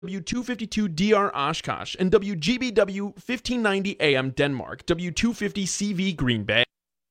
W252DR Oshkosh, and WGBW 1590 AM Denmark, W250 CV Green Bay.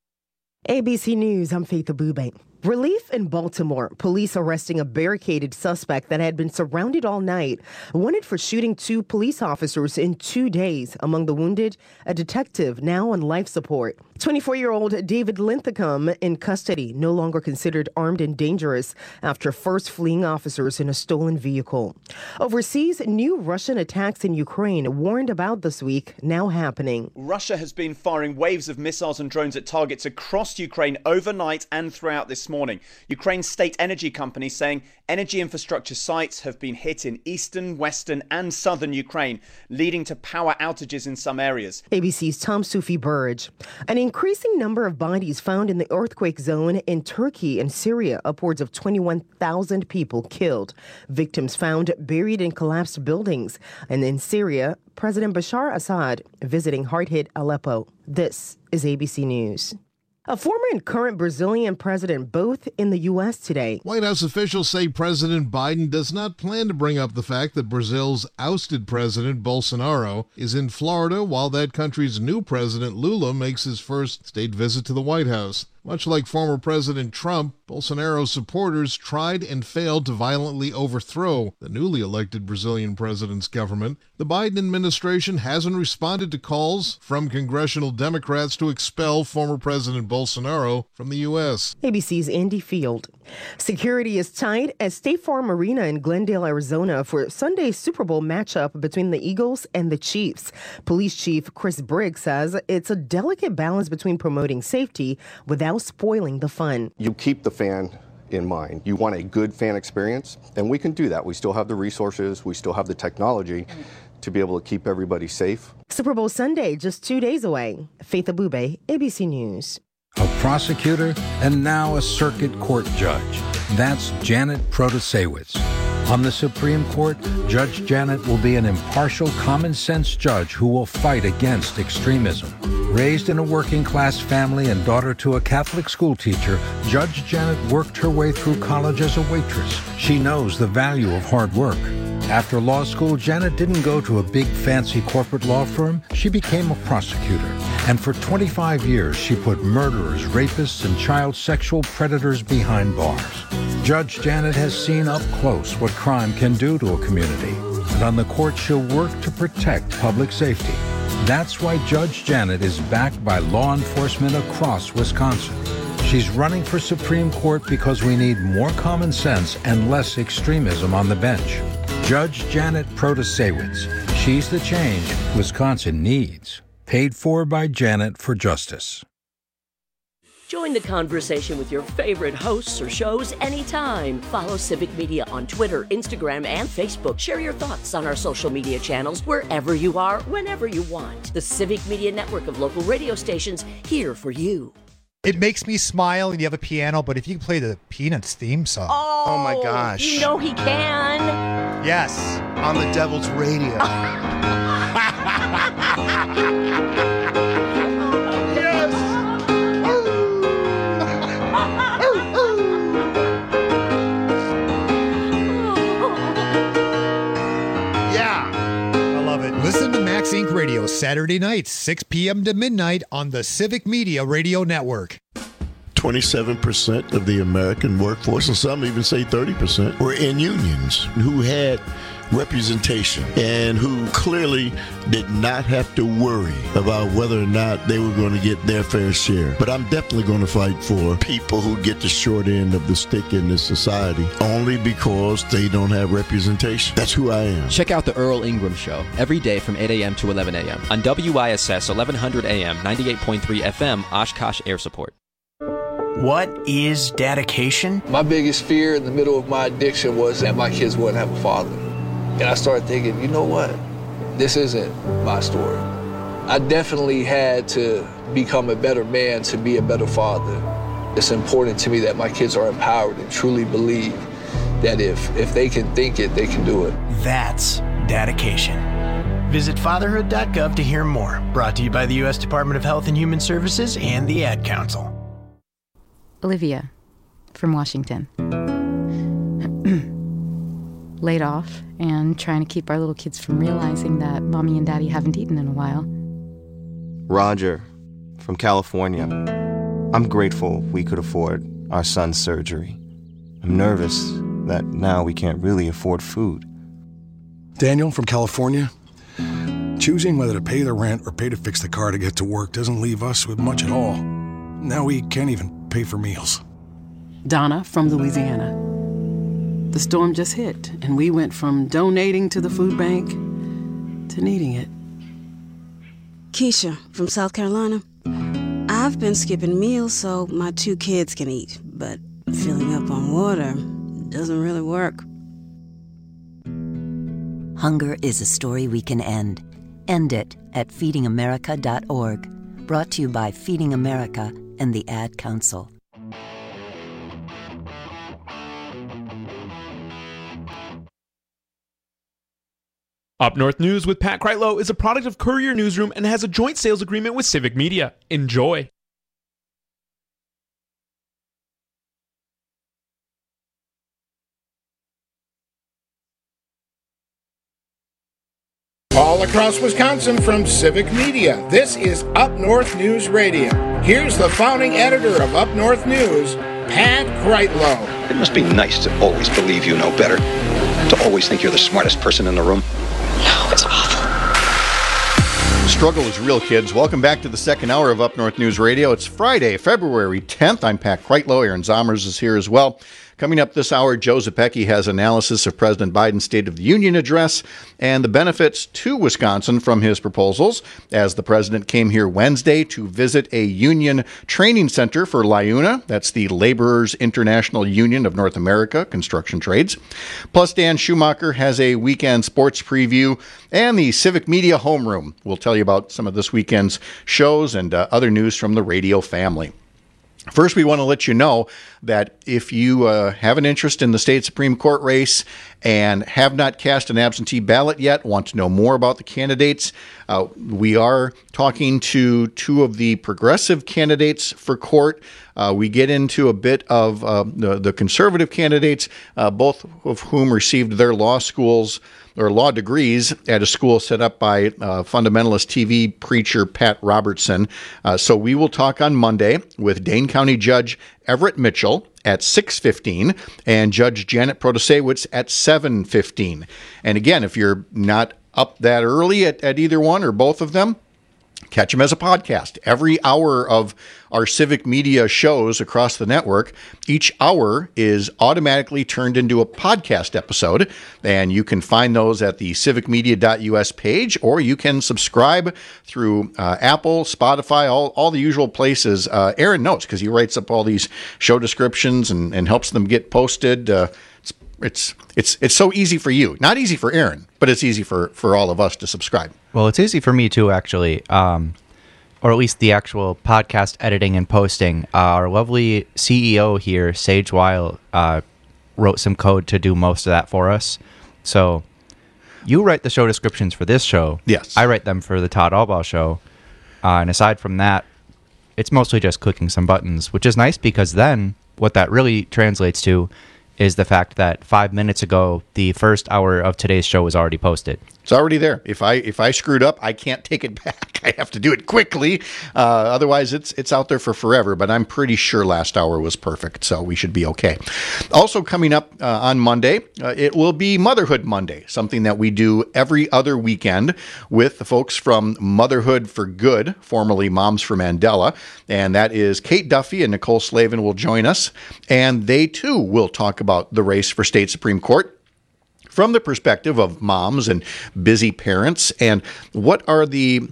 ABC News, I'm Faith Abube. Relief in Baltimore. Police arresting a barricaded suspect that had been surrounded all night, wanted for shooting 2 police officers in 2 days. Among the wounded, a detective now on life support. 24-year-old David Linthicum in custody, no longer considered armed and dangerous after first fleeing officers in a stolen vehicle. Overseas, new Russian attacks in Ukraine warned about this week, now happening. Russia has been firing waves of missiles and drones at targets across Ukraine overnight and throughout this morning. Ukraine's state energy company saying energy infrastructure sites have been hit in eastern, western and southern Ukraine, leading to power outages in some areas. ABC's Tom Sufi Burge. An increasing number of bodies found in the earthquake zone in Turkey and Syria, upwards of 21,000 people killed. Victims found buried in collapsed buildings. And in Syria, President Bashar Assad visiting hard-hit Aleppo. This is ABC News. A former and current Brazilian president both in the U.S. today. White House officials say President Biden does not plan to bring up the fact that Brazil's ousted president, Bolsonaro, is in Florida while that country's new president, Lula, makes his first state visit to the White House. Much like former President Trump, Bolsonaro's supporters tried and failed to violently overthrow the newly elected Brazilian president's government. The Biden administration hasn't responded to calls from congressional Democrats to expel former President Bolsonaro from the U.S. ABC's Andy Field. Security is tight at State Farm Arena in Glendale, Arizona for Sunday's Super Bowl matchup between the Eagles and the Chiefs. Police Chief Chris Briggs says it's a delicate balance between promoting safety without spoiling the fun. You keep the fan in mind. You want a good fan experience, and we can do that. We still have the resources, we still have the technology to be able to keep everybody safe. Super Bowl Sunday, just 2 days away. Faith Abube, ABC News. A prosecutor and now a circuit court judge. That's Janet Protasewicz. On the Supreme Court, Judge Janet will be an impartial, common-sense judge who will fight against extremism. Raised in a working-class family and daughter to a Catholic school teacher, Judge Janet worked her way through college as a waitress. She knows the value of hard work. After law school, Janet didn't go to a big, fancy corporate law firm. She became a prosecutor. And for 25 years, she put murderers, rapists, and child sexual predators behind bars. Judge Janet has seen up close what crime can do to a community. And on the court, she'll work to protect public safety. That's why Judge Janet is backed by law enforcement across Wisconsin. She's running for Supreme Court because we need more common sense and less extremism on the bench. Judge Janet Protasewicz. She's the change Wisconsin needs. Paid for by Janet for Justice. Join the conversation with your favorite hosts or shows anytime. Follow Civic Media on Twitter, Instagram, and Facebook. Share your thoughts on our social media channels wherever you are, whenever you want. The Civic Media network of local radio stations here for you. It makes me smile and you have a piano, but if you can play the Peanuts theme song. Oh my gosh. You know he can. Yes. On the Devil's Radio. Listen to Max Inc. Radio Saturday nights, 6 p.m. to midnight on the Civic Media Radio Network. 27% of the American workforce, and some even say 30%, were in unions who had representation and who clearly did not have to worry about whether or not they were going to get their fair share. But I'm definitely going to fight for people who get the short end of the stick in this society only because they don't have representation. That's who I am. Check out the Earl Ingram Show every day from 8 a.m. to 11 a.m. on WISS 1100 a.m. 98.3 FM Oshkosh Air Support. What is dedication? My biggest fear in the middle of my addiction was that my kids wouldn't have a father. And I started thinking, you know what? This isn't my story. I definitely had to become a better man to be a better father. It's important to me that my kids are empowered and truly believe that if they can think it, they can do it. That's dedication. Visit fatherhood.gov to hear more. Brought to you by the U.S. Department of Health and Human Services and the Ad Council. Olivia from Washington. laid off and trying to keep our little kids from realizing that Mommy and Daddy haven't eaten in a while. Roger, from California. I'm grateful we could afford our son's surgery. I'm nervous that now we can't really afford food. Daniel, from California. Choosing whether to pay the rent or pay to fix the car to get to work doesn't leave us with much at all. Now we can't even pay for meals. Donna, from Louisiana. The storm just hit, and we went from donating to the food bank to needing it. Keisha, from South Carolina. I've been skipping meals so my 2 kids can eat, but filling up on water doesn't really work. Hunger is a story we can end. End it at feedingamerica.org. Brought to you by Feeding America and the Ad Council. Up North News with Pat Kreitlow is a product of Courier Newsroom and has a joint sales agreement with Civic Media. Enjoy. All across Wisconsin from Civic Media, this is Up North News Radio. Here's the founding editor of Up North News, Pat Kreitlow. It must be nice to always believe you know better, to always think you're the smartest person in the room. No, it's awful. The struggle is real, kids. Welcome back to the second hour of Up North News Radio. It's Friday, February 10th. I'm Pat Kreitlow. Aaron Zomers is here as well. Coming up this hour, Joe Zepecki has analysis of President Biden's State of the Union address and the benefits to Wisconsin from his proposals, as the president came here Wednesday to visit a union training center for LIUNA. That's the Laborers International Union of North America, construction trades. Plus, Dan Schumacher has a weekend sports preview and the Civic Media Homeroom. We'll tell you about some of this weekend's shows and other news from the radio family. First, we want to let you know that if you have an interest in the state Supreme Court race and have not cast an absentee ballot yet, want to know more about the candidates, we are talking to 2 of the progressive candidates for court. We get into a bit of the conservative candidates, both of whom received their law schools or law degrees at a school set up by fundamentalist TV preacher Pat Robertson. So we will talk on Monday with Dane County Judge Everett Mitchell at 6:15 and Judge Janet Protasewicz at 7:15. And again, if you're not up that early at either one or both of them, catch them as a podcast. Every hour of our Civic Media shows across the network, each hour is automatically turned into a podcast episode, and you can find those at the civicmedia.us page, or you can subscribe through Apple, Spotify, all the usual places. Aaron knows because he writes up all these show descriptions and helps them get posted. It's so easy for you. Not easy for Aaron, but it's easy for all of us to subscribe. Well, it's easy for me too, actually, or at least the actual podcast editing and posting. Our lovely CEO here, Sage Weil, wrote some code to do most of that for us. So you write the show descriptions for this show. Yes. I write them for the Todd Albaugh show. And aside from that, it's mostly just clicking some buttons, which is nice because then what that really translates to is the fact that 5 minutes ago, the first hour of today's show was already posted. It's already there. If I screwed up, I can't take it back. I have to do it quickly. Otherwise, it's out there for forever. But I'm pretty sure last hour was perfect, so we should be okay. Also coming up on Monday, it will be Motherhood Monday, something that we do every other weekend with the folks from Motherhood for Good, formerly Moms for Mandela. And that is Kate Duffy and Nicole Slavin will join us. And they, too, will talk about the race for state Supreme Court from the perspective of moms and busy parents. And what are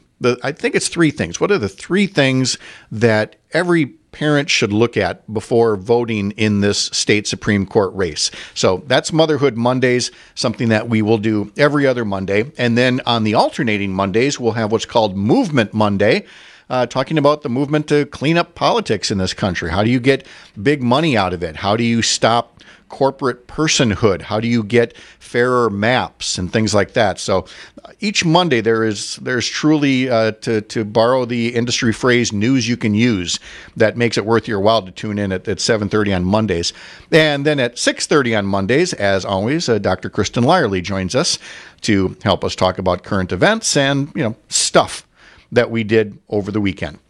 I think it's 3 things. What are the 3 things that every parent should look at before voting in this state Supreme Court race? So that's Motherhood Mondays, something that we will do every other Monday. And then on the alternating Mondays, we'll have what's called Movement Monday, talking about the movement to clean up politics in this country. How do you get big money out of it? How do you stop corporate personhood? How do you get fairer maps and things like that? So each Monday there's truly, to borrow the industry phrase, news you can use that makes it worth your while to tune in at 7:30 on Mondays. And then at 6:30 on Mondays, as always, Dr. Kristen Lyerly joins us to help us talk about current events and, stuff that we did over the weekend.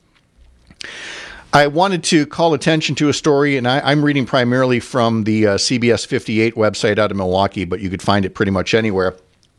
I wanted to call attention to a story, and I'm reading primarily from the CBS 58 website out of Milwaukee, but you could find it pretty much anywhere.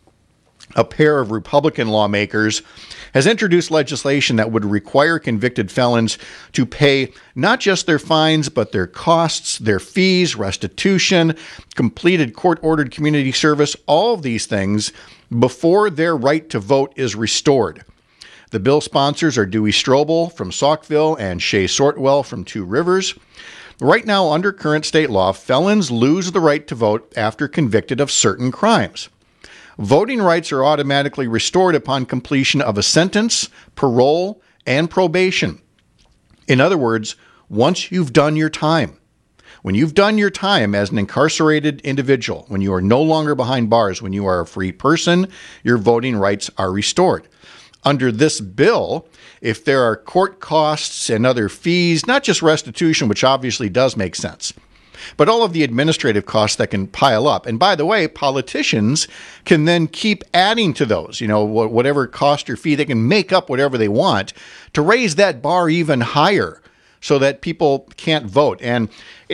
A pair of Republican lawmakers has introduced legislation that would require convicted felons to pay not just their fines, but their costs, their fees, restitution, completed court-ordered community service, all of these things before their right to vote is restored. The bill sponsors are Dewey Strobel from Saukville and Shay Sortwell from Two Rivers. Right now, under current state law, felons lose the right to vote after convicted of certain crimes. Voting rights are automatically restored upon completion of a sentence, parole, and probation. In other words, once you've done your time. When you've done your time as an incarcerated individual, when you are no longer behind bars, when you are a free person, your voting rights are restored. Under this bill, if there are court costs and other fees, not just restitution, which obviously does make sense, but all of the administrative costs that can pile up. And by the way, politicians can then keep adding to those, whatever cost or fee, they can make up whatever they want to raise that bar even higher so that people can't vote. And, the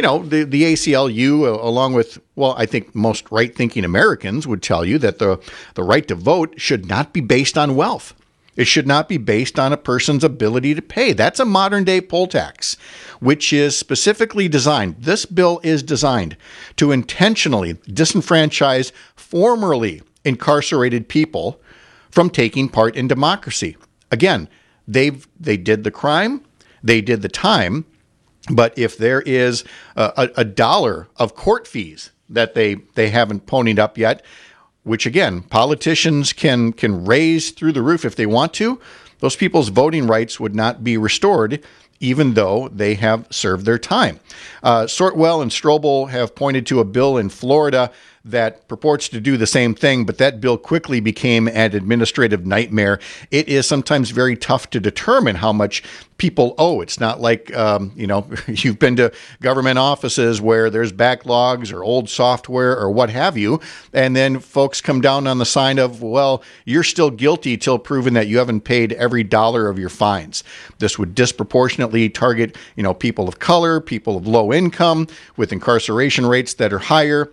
ACLU, along with, I think most right-thinking Americans would tell you that the right to vote should not be based on wealth. It should not be based on a person's ability to pay. That's a modern-day poll tax, which is specifically designed. This bill is designed to intentionally disenfranchise formerly incarcerated people from taking part in democracy. Again, they did the crime, they did the time, but if there is a dollar of court fees that they haven't ponied up yet, which again, politicians can raise through the roof if they want to, those people's voting rights would not be restored even though they have served their time. Sortwell and Strobel have pointed to a bill in Florida that purports to do the same thing, but that bill quickly became an administrative nightmare. It is sometimes very tough to determine how much people owe. It's not like, you've been to government offices where there's backlogs or old software or what have you, and then folks come down on the sign of, you're still guilty till proven that you haven't paid every dollar of your fines. This would disproportionately target, people of color, people of low income with incarceration rates that are higher.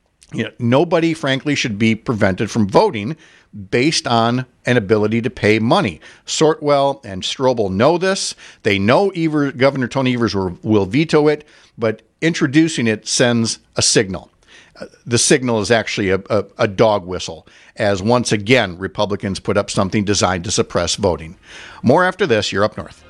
Nobody, frankly, should be prevented from voting based on an ability to pay money. Sortwell and Strobel know this. They know Governor Tony Evers will veto it, but introducing it sends a signal. The signal is actually a dog whistle, as once again, Republicans put up something designed to suppress voting. More after this. You're Up North.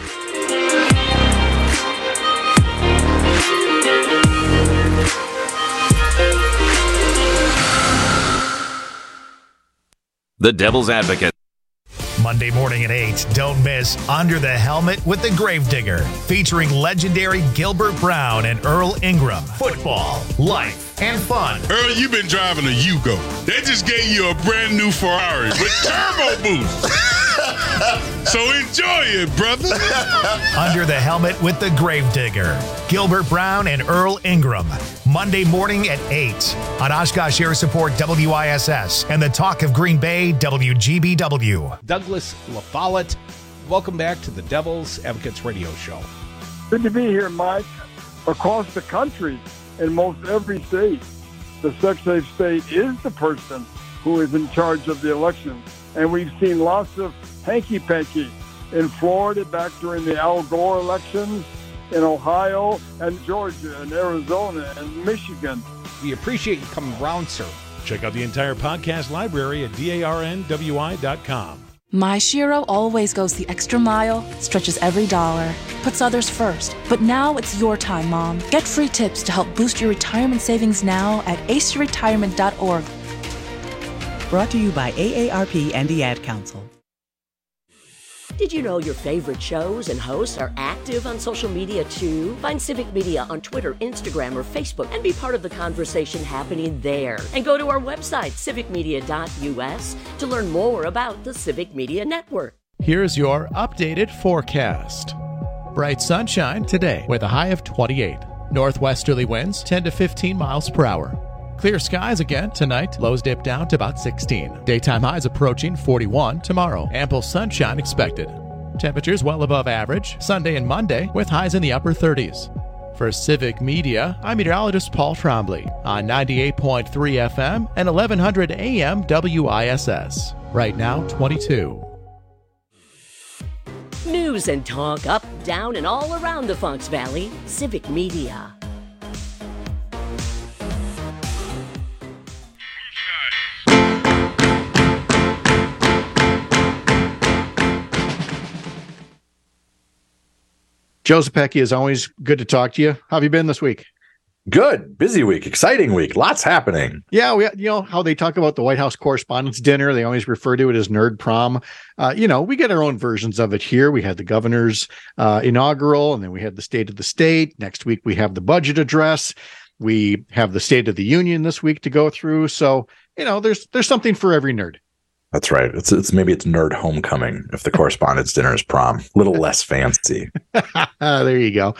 The Devil's Advocate. Monday morning at 8, don't miss Under the Helmet with the Gravedigger, featuring legendary Gilbert Brown and Earl Ingram. Football, life, and fun. Earl, you've been driving a Yugo. They just gave you a brand new Ferrari with turbo boost. So enjoy it, brother. Under the Helmet with the Gravedigger, Gilbert Brown and Earl Ingram. Monday morning at 8 on Oshkosh Air Support WISS and the Talk of Green Bay WGBW. Douglas LaFollette, welcome back to the Devil's Advocates Radio Show. Good to be here, Mike. Across the country, in most every state, the Secretary of State is the person who is in charge of the election. And we've seen lots of hanky-panky in Florida back during the Al Gore elections, in Ohio and Georgia and Arizona and Michigan. We appreciate you coming around, sir. Check out the entire podcast library at darnwi.com. My Shiro always goes the extra mile, stretches every dollar, puts others first. But now it's your time, Mom. Get free tips to help boost your retirement savings now at aceyourretirement.org. Brought to you by AARP and the Ad Council. Did you know your favorite shows and hosts are active on social media too? Find Civic Media on Twitter, Instagram, or Facebook and be part of the conversation happening there. And go to our website, civicmedia.us, to learn more about the Civic Media Network. Here's your updated forecast. Bright sunshine today with a high of 28. Northwesterly winds 10 to 15 miles per hour. Clear skies again tonight. Lows dip down to about 16. Daytime highs approaching 41 tomorrow. Ample sunshine expected. Temperatures well above average Sunday and Monday with highs in the upper 30s. For Civic Media, I'm meteorologist Paul Trombley on 98.3 FM and 1100 AM WISS. Right now, 22. News and talk up, down, and all around the Fox Valley. Civic Media. Joe Zepecki, is always good to talk to you. How have you been this week? Good. Busy week. Exciting week. Lots happening. Yeah, you know how they talk about the White House Correspondents' Dinner. They always refer to it as Nerd Prom. We get our own versions of it here. We had the governor's inaugural, and then we had the State of the State. Next week, we have the budget address. We have the State of the Union this week to go through. So, there's something for every nerd. That's right. It's maybe it's nerd homecoming if the Correspondents' Dinner is prom. A little less fancy. There you go.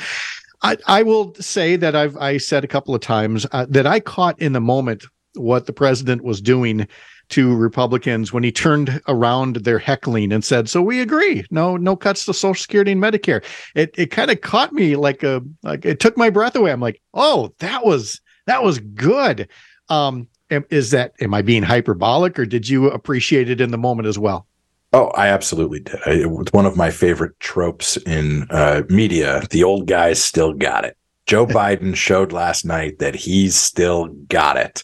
I will say that I said a couple of times that I caught in the moment what the president was doing to Republicans when he turned around their heckling and said, "So we agree. No cuts to Social Security and Medicare." It kind of caught me like it took my breath away. I'm like, "Oh, that was good." Am I being hyperbolic, or did you appreciate it in the moment as well? Oh, I absolutely did. It was one of my favorite tropes in media. The old guys still got it. Joe Biden showed last night that he's still got it.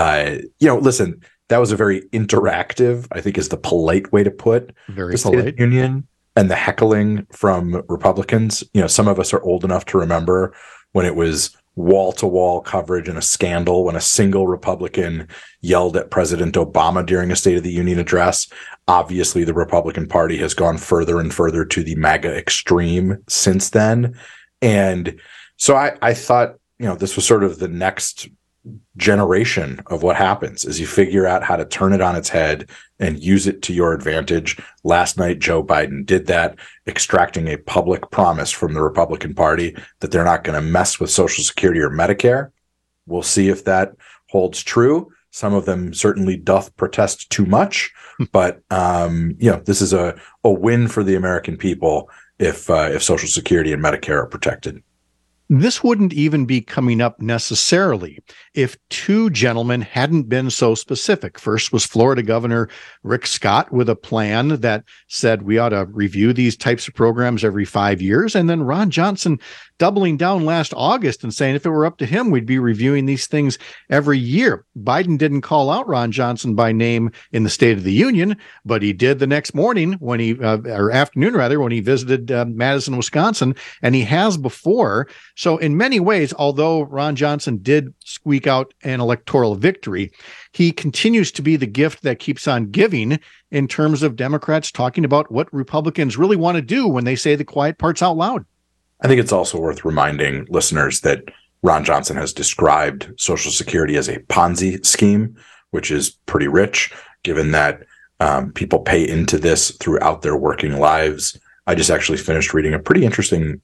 Listen, that was a very interactive, I think is the polite way to put very the State of the Union, and the heckling from Republicans. Some of us are old enough to remember when it was wall-to-wall coverage and a scandal when a single Republican yelled at President Obama during a State of the Union address. Obviously, the Republican Party has gone further and further to the MAGA extreme since then. And so I thought, this was sort of the next generation of what happens as you figure out how to turn it on its head and use it to your advantage. Last night, Joe Biden did that, extracting a public promise from the Republican Party that they're not going to mess with Social Security or Medicare. We'll see if that holds true. Some of them certainly doth protest too much, but this is a win for the American people if Social Security and Medicare are protected. This wouldn't even be coming up necessarily if two gentlemen hadn't been so specific. First was Florida Governor Rick Scott with a plan that said we ought to review these types of programs every 5 years. And then Ron Johnson doubling down last August and saying if it were up to him, we'd be reviewing these things every year. Biden didn't call out Ron Johnson by name in the State of the Union, but he did the next morning or afternoon rather, when he visited Madison, Wisconsin, and he has before. So in many ways, although Ron Johnson did squeak out an electoral victory, he continues to be the gift that keeps on giving in terms of Democrats talking about what Republicans really want to do when they say the quiet parts out loud. I think it's also worth reminding listeners that Ron Johnson has described Social Security as a Ponzi scheme, which is pretty rich, given that people pay into this throughout their working lives. I just actually finished reading a pretty interesting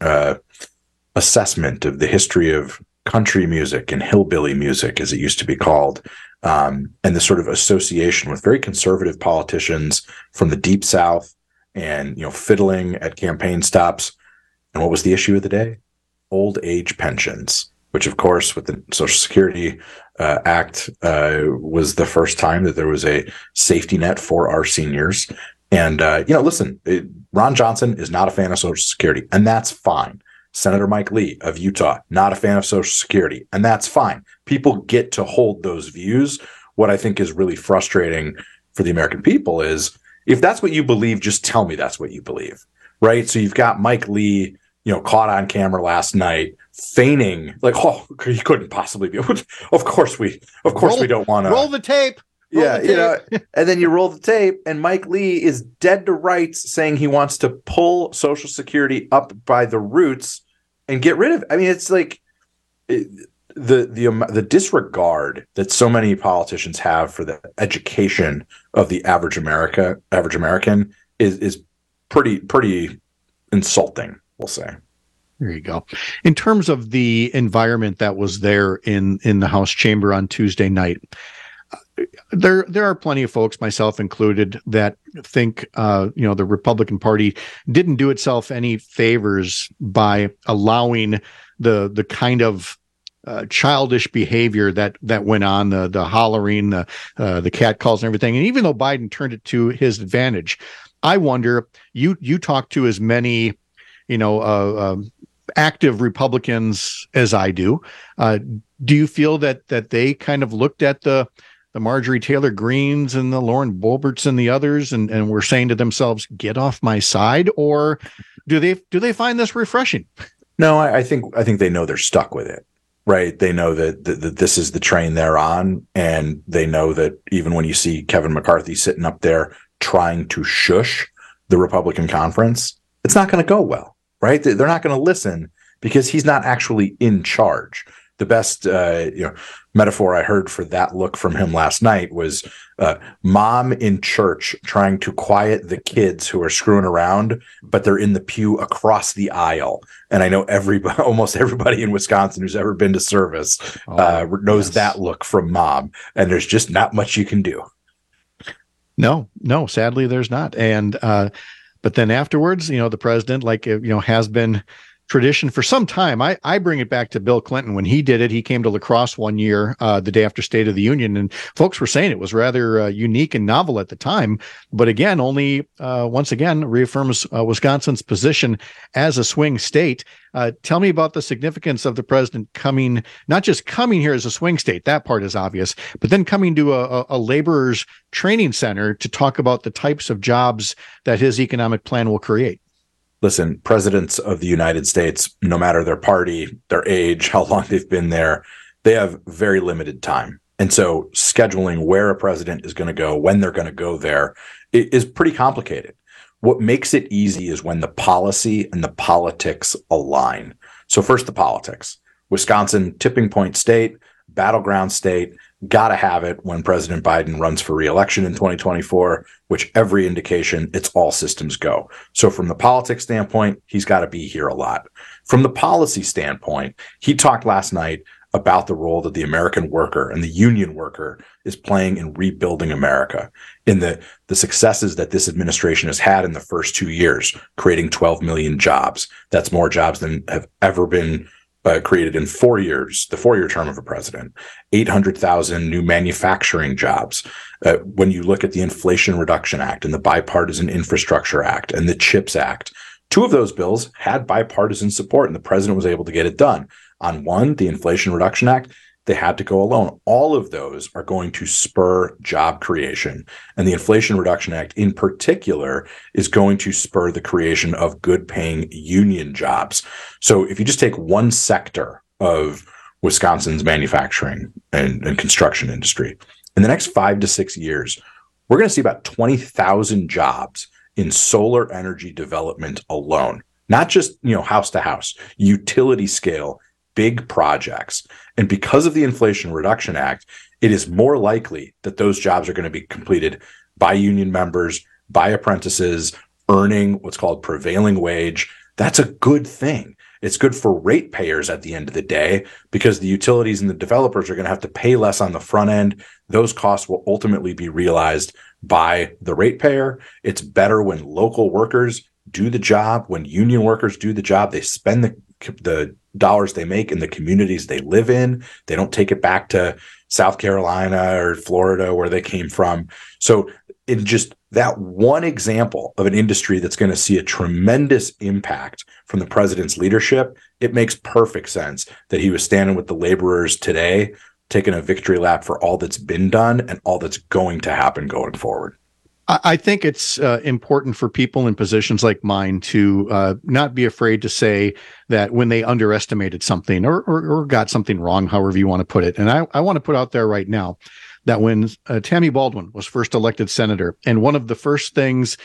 assessment of the history of country music and hillbilly music, as it used to be called, and the sort of association with very conservative politicians from the Deep South and, fiddling at campaign stops. And what was the issue of the day? Old age pensions, which, of course, with the Social Security Act, was the first time that there was a safety net for our seniors. And, listen, Ron Johnson is not a fan of Social Security, and that's fine. Senator Mike Lee of Utah, not a fan of Social Security, and that's fine. People get to hold those views. What I think is really frustrating for the American people is, if that's what you believe, just tell me that's what you believe, right? So you've got Mike Lee, caught on camera last night, feigning like, oh, he couldn't possibly be. Of course we don't want to roll the tape. And then you roll the tape, and Mike Lee is dead to rights saying he wants to pull Social Security up by the roots and get rid of it. I mean, it's like the disregard that so many politicians have for the education of the average American is pretty insulting, we'll say. There you go. In terms of the environment that was there in the House chamber on Tuesday night, there are plenty of folks, myself included, that think the Republican Party didn't do itself any favors by allowing the kind of childish behavior that went on, the hollering, the cat calls and everything. And even though Biden turned it to his advantage, I wonder, you talk to as many, active Republicans as I do. Do you feel that they kind of looked at the Marjorie Taylor Greenes and the Lauren Boeberts and the others and were saying to themselves, get off my side? Or do they find this refreshing? No, I think they know they're stuck with it, right? They know that this is the train they're on, and they know that even when you see Kevin McCarthy sitting up there trying to shush the Republican conference, it's not going to go well, right? They're not going to listen because he's not actually in charge. The best metaphor I heard for that look from him last night was mom in church trying to quiet the kids who are screwing around, but they're in the pew across the aisle. And I know almost everybody in Wisconsin who's ever been to service knows that look from mom. And there's just not much you can do. No, sadly there's not. And but then afterwards, the president, has been tradition for some time. I bring it back to Bill Clinton. When he did it, he came to La Crosse one year, the day after State of the Union, and folks were saying it was rather unique and novel at the time. But again, only once again reaffirms Wisconsin's position as a swing state. Tell me about the significance of the president coming, not just coming here as a swing state, that part is obvious, but then coming to a laborers training center to talk about the types of jobs that his economic plan will create. Listen, presidents of the United States, no matter their party, their age, how long they've been there, they have very limited time. And so scheduling where a president is going to go, when they're going to go there, is pretty complicated. What makes it easy is when the policy and the politics align. So first, the politics. Wisconsin, tipping point state, battleground state, got to have it when President Biden runs for re-election in 2024, which every indication, it's all systems go. So from the politics standpoint, he's got to be here a lot. From the policy standpoint, he talked last night about the role that the American worker and the union worker is playing in rebuilding America, in the successes that this administration has had in the first 2 years, creating 12 million jobs. That's more jobs than have ever been created in 4 years, the 4-year term of a president, 800,000 new manufacturing jobs. When you look at the Inflation Reduction Act and the Bipartisan Infrastructure Act and the CHIPS Act, 2 of those bills had bipartisan support, and the president was able to get it done. On one, the Inflation Reduction Act, they had to go alone. All of those are going to spur job creation. And the Inflation Reduction Act in particular is going to spur the creation of good paying union jobs. So if you just take one sector of Wisconsin's manufacturing and construction industry, in the next 5 to 6 years, we're going to see about 20,000 jobs in solar energy development alone, not just, house to house, utility scale, big projects. And because of the Inflation Reduction Act, it is more likely that those jobs are going to be completed by union members, by apprentices, earning what's called prevailing wage. That's a good thing. It's good for ratepayers at the end of the day, because the utilities and the developers are going to have to pay less on the front end. Those costs will ultimately be realized by the ratepayer. It's better when local workers do the job, when union workers do the job. They spend the dollars they make in the communities they live in. They don't take it back to South Carolina or Florida where they came from. So in just that one example of an industry that's going to see a tremendous impact from the president's leadership, it makes perfect sense that he was standing with the laborers today, taking a victory lap for all that's been done and all that's going to happen going forward. I think it's important for people in positions like mine to not be afraid to say that when they underestimated something or got something wrong, however you want to put it. And I want to put out there right now that when Tammy Baldwin was first elected senator, and one of her first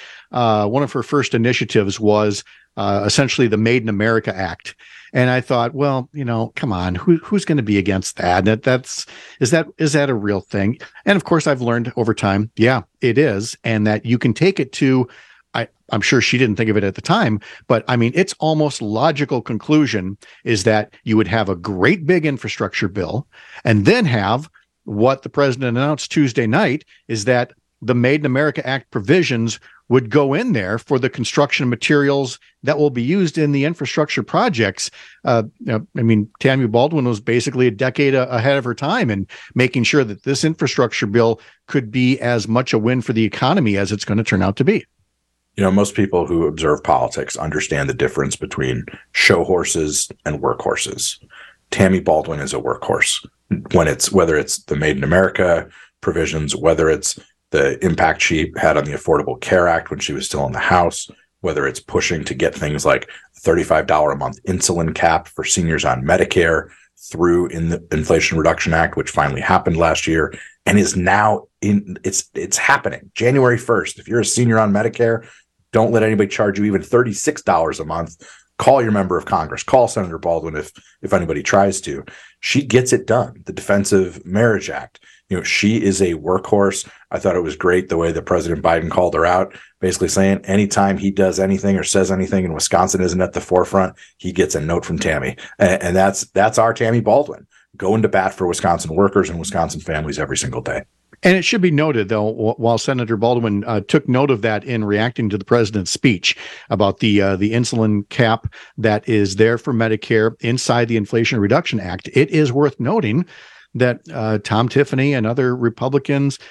initiatives was essentially the Made in America Act. And I thought, well, come on, who's going to be against that? Is that a real thing? And of course, I've learned over time, yeah, it is, and that you can take it to. I'm sure she didn't think of it at the time, but I mean, its almost logical conclusion is that you would have a great big infrastructure bill, and then have what the president announced Tuesday night is that the Made in America Act provisions would go in there for the construction materials that will be used in the infrastructure projects. I mean, Tammy Baldwin was basically a decade ahead of her time in making sure that this infrastructure bill could be as much a win for the economy as it's going to turn out to be. Most people who observe politics understand the difference between show horses and workhorses. Tammy Baldwin is a workhorse. Whether it's the Made in America provisions, whether it's the impact she had on the Affordable Care Act when she was still in the House, whether it's pushing to get things like $35 a month insulin cap for seniors on Medicare through in the Inflation Reduction Act, which finally happened last year and is now it's happening January 1st. If you're a senior on Medicare, don't let anybody charge you even $36 a month. Call your member of Congress. Call Senator Baldwin if anybody tries to. She gets it done. The Defensive Marriage Act. She is a workhorse. I thought it was great the way that President Biden called her out, basically saying anytime he does anything or says anything and Wisconsin isn't at the forefront, he gets a note from Tammy. And that's our Tammy Baldwin, going to bat for Wisconsin workers and Wisconsin families every single day. And it should be noted, though, while Senator Baldwin took note of that in reacting to the president's speech about the insulin cap that is there for Medicare inside the Inflation Reduction Act, it is worth noting that Tom Tiffany and other Republicans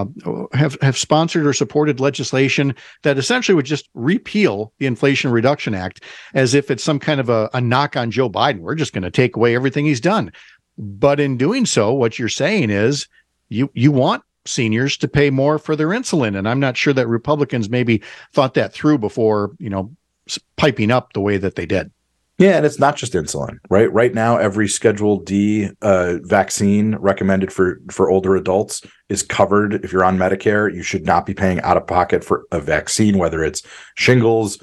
have sponsored or supported legislation that essentially would just repeal the Inflation Reduction Act as if it's some kind of a knock on Joe Biden. We're just going to take away everything he's done. But in doing so, what you're saying is you want seniors to pay more for their insulin. And I'm not sure that Republicans maybe thought that through before, piping up the way that they did. Yeah, and it's not just insulin, right? Right now, every Schedule D vaccine recommended for older adults is covered. If you're on Medicare, you should not be paying out of pocket for a vaccine, whether it's shingles,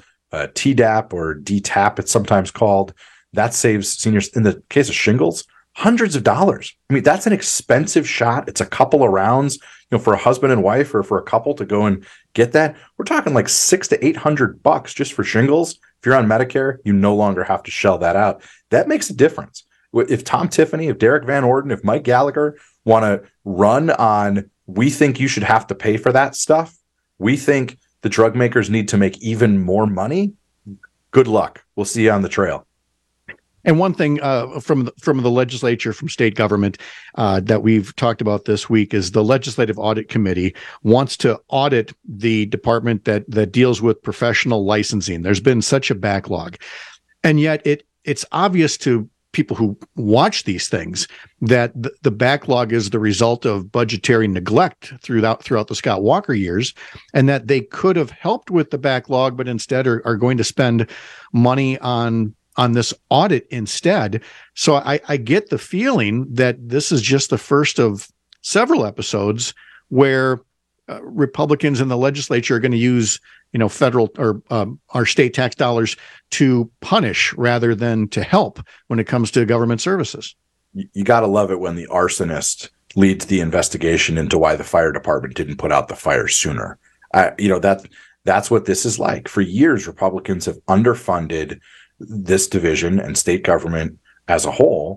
Tdap, or DTaP, it's sometimes called. That saves seniors, in the case of shingles, hundreds of dollars. I mean, that's an expensive shot. It's a couple of rounds, for a husband and wife or for a couple to go and get that. We're talking like $600 to $800 just for shingles. If you're on Medicare, you no longer have to shell that out. That makes a difference. If Tom Tiffany, if Derek Van Orden, if Mike Gallagher want to run on, we think you should have to pay for that stuff, we think the drug makers need to make even more money, good luck. We'll see you on the trail. And one thing from the legislature, from state government, that we've talked about this week is the Legislative Audit Committee wants to audit the department that deals with professional licensing. There's been such a backlog, and yet it's obvious to people who watch these things that the backlog is the result of budgetary neglect throughout the Scott Walker years, and that they could have helped with the backlog, but instead are going to spend money on this audit instead. So I get the feeling that this is just the first of several episodes where Republicans in the legislature are going to use, federal or our state tax dollars to punish rather than to help when it comes to government services. You got to love it when the arsonist leads the investigation into why the fire department didn't put out the fire sooner. That's what this is like. For years, Republicans have underfunded this division and state government as a whole.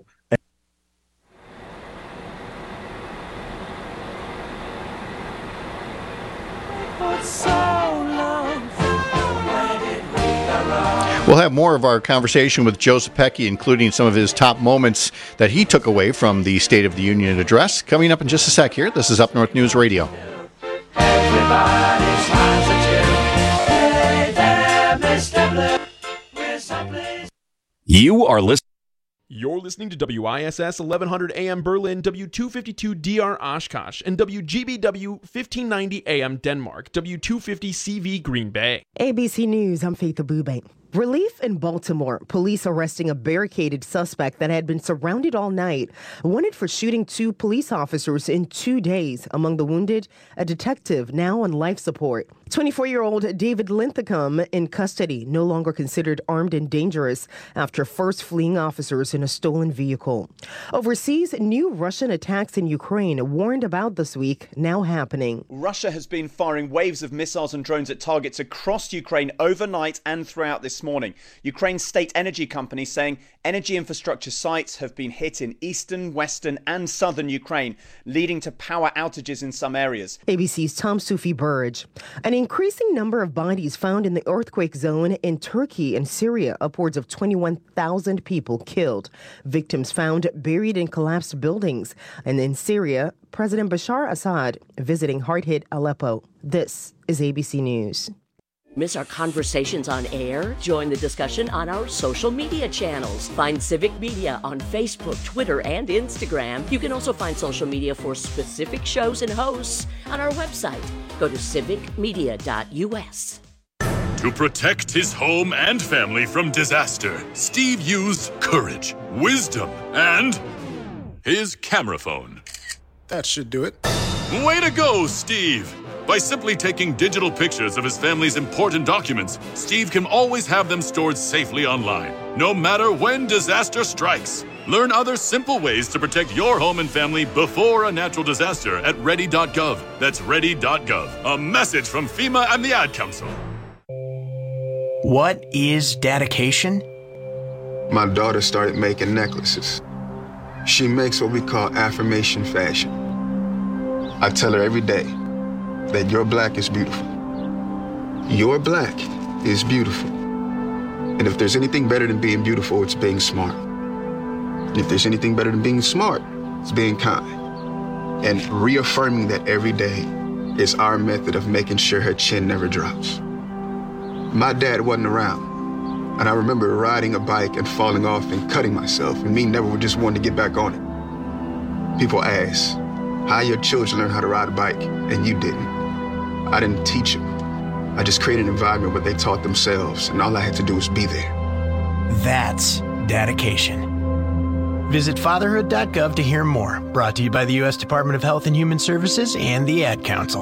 We'll have more of our conversation with Joe Zepecki, including some of his top moments that he took away from the State of the Union address, coming up in just a sec here. This is Up North News Radio. You're listening to WISS 1100 AM Berlin, W252 DR Oshkosh, and WGBW 1590 AM Denmark, W250 CV Green Bay. ABC News, I'm Faith Abubank. Relief in Baltimore. Police arresting a barricaded suspect that had been surrounded all night. Wanted for shooting 2 police officers in 2 days. Among the wounded, a detective now on life support. 24-year-old David Linthicum in custody, no longer considered armed and dangerous after first fleeing officers in a stolen vehicle. Overseas, new Russian attacks in Ukraine warned about this week, now happening. Russia has been firing waves of missiles and drones at targets across Ukraine overnight and throughout this morning. Ukraine's state energy company saying energy infrastructure sites have been hit in eastern, western and southern Ukraine, leading to power outages in some areas. ABC's Tom Sufi Burge. An increasing number of bodies found in the earthquake zone in Turkey and Syria, upwards of 21,000 people killed. Victims found buried in collapsed buildings. And in Syria, President Bashar Assad visiting hard-hit Aleppo. This is ABC News. Miss our conversations on air? Join the discussion on our social media channels. Find Civic Media on Facebook, Twitter, and Instagram. You can also find social media for specific shows and hosts on our website. Go to civicmedia.us. To protect his home and family from disaster, Steve used courage, wisdom, and his camera phone. That should do it. Way to go, Steve! By simply taking digital pictures of his family's important documents, Steve can always have them stored safely online, no matter when disaster strikes. Learn other simple ways to protect your home and family before a natural disaster at ready.gov. That's ready.gov. A message from FEMA and the Ad Council. What is dedication? My daughter started making necklaces. She makes what we call affirmation fashion. I tell her every day that your black is beautiful. Your black is beautiful. And if there's anything better than being beautiful, it's being smart. And if there's anything better than being smart, it's being kind. And reaffirming that every day is our method of making sure her chin never drops. My dad wasn't around, and I remember riding a bike and falling off and cutting myself, and me never just wanted to get back on it. People ask, how your children learn how to ride a bike, and you didn't. I didn't teach them. I just created an environment where they taught themselves, and all I had to do was be there. That's dedication. Visit fatherhood.gov to hear more. Brought to you by the U.S. Department of Health and Human Services and the Ad Council.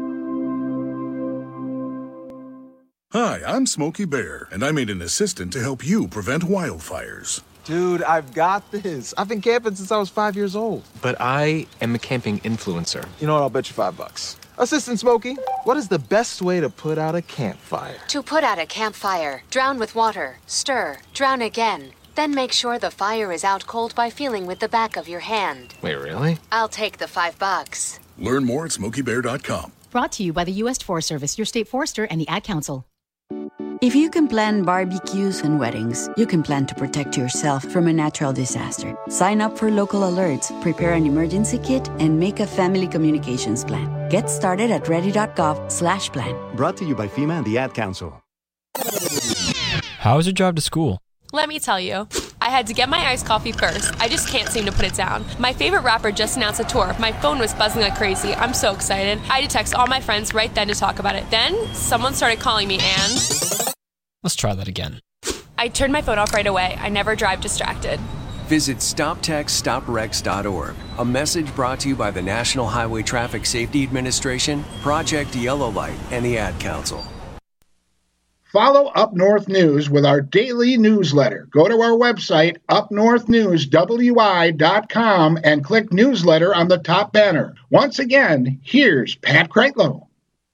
Hi, I'm Smokey Bear, and I made an assistant to help you prevent wildfires. Dude, I've got this. I've been camping since I was 5 years old. But I am a camping influencer. You know what? I'll bet you $5. Assistant Smokey, what is the best way to put out a campfire? To put out a campfire, drown with water, stir, drown again. Then make sure the fire is out cold by feeling with the back of your hand. Wait, really? I'll take the $5. Learn more at smokeybear.com. Brought to you by the U.S. Forest Service, your state forester, and the Ad Council. If you can plan barbecues and weddings, you can plan to protect yourself from a natural disaster. Sign up for local alerts, prepare an emergency kit, and make a family communications plan. Get started at ready.gov/plan. Brought to you by FEMA and the Ad Council. How was your drive to school? Let me tell you, I had to get my iced coffee first. I just can't seem to put it down. My favorite rapper just announced a tour. My phone was buzzing like crazy. I'm so excited. I had to text all my friends right then to talk about it. Then, someone started calling me and... Let's try that again. I turned my phone off right away. I never drive distracted. Visit StopTextStopWrecks.org. A message brought to you by the National Highway Traffic Safety Administration, Project Yellow Light, and the Ad Council. Follow Up North News with our daily newsletter. Go to our website, upnorthnewswi.com, and click newsletter on the top banner. Once again, here's Pat Kreitlow.